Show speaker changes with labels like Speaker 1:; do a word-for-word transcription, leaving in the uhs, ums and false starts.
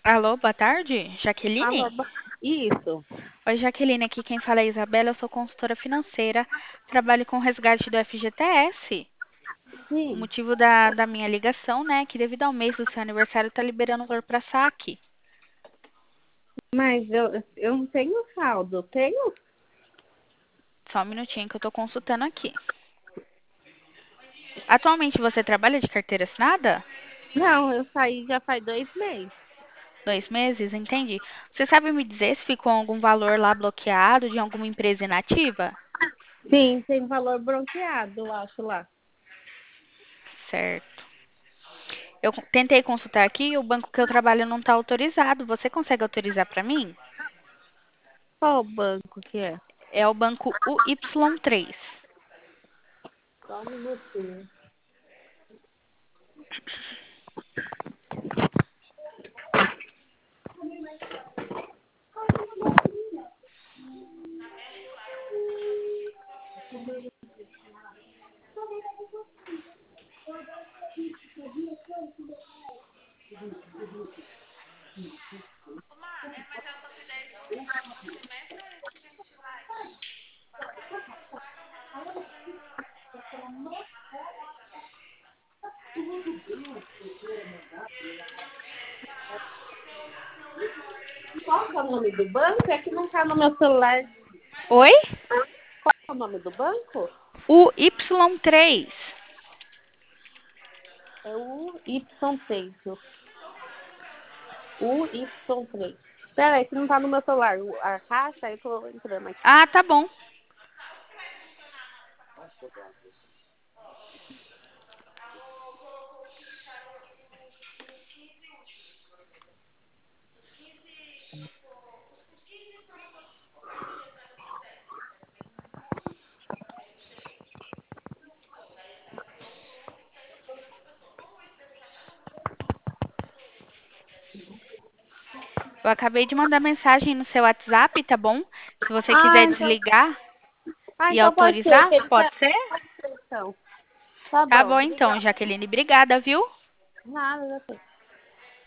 Speaker 1: Alô, boa tarde,
Speaker 2: Alô,
Speaker 1: Jaqueline?
Speaker 2: ba- isso.
Speaker 1: Oi, Jaqueline, aqui quem fala é a Isabela, eu sou consultora financeira, trabalho com resgate do F G T S. O
Speaker 2: Sim,
Speaker 1: motivo da, da minha ligação, né, é que devido ao mês do seu aniversário, tá liberando o valor para saque.
Speaker 2: mas eu, eu não tenho saldo. Tenho?
Speaker 1: Só um minutinho que eu tô consultando aqui. Atualmente você trabalha de carteira assinada?
Speaker 2: Não, eu saí já faz dois meses.
Speaker 1: Dois meses, entendi. Você sabe me dizer se ficou algum valor lá bloqueado de alguma empresa inativa?
Speaker 2: Sim, tem valor bronqueado, eu acho lá.
Speaker 1: Certo. Eu tentei consultar aqui e o banco que eu trabalho não está autorizado. Você consegue autorizar para mim?
Speaker 2: Qual banco que é?
Speaker 1: É o banco U Y três.
Speaker 2: Só um minutinho. Qual que é o nome do banco? É que não tá no meu celular.
Speaker 1: Oi?
Speaker 2: Qual é o nome do banco?
Speaker 1: U Y três.
Speaker 2: É o Y três. O Y três. Pera aí, que não tá no meu celular. O- A caixa, eu tô entrando aqui.
Speaker 1: Ah, tá bom. Eu acabei de mandar mensagem no seu WhatsApp, tá bom? Se você quiser
Speaker 2: Ah, então,
Speaker 1: desligar
Speaker 2: ah,
Speaker 1: e
Speaker 2: então pode ser.
Speaker 1: autorizar,
Speaker 2: Que ele
Speaker 1: pode
Speaker 2: quer...
Speaker 1: ser?
Speaker 2: Então, tá
Speaker 1: Tá
Speaker 2: bom,
Speaker 1: bom então,
Speaker 2: obrigada.
Speaker 1: Jaqueline. Obrigada, viu?
Speaker 2: Nada,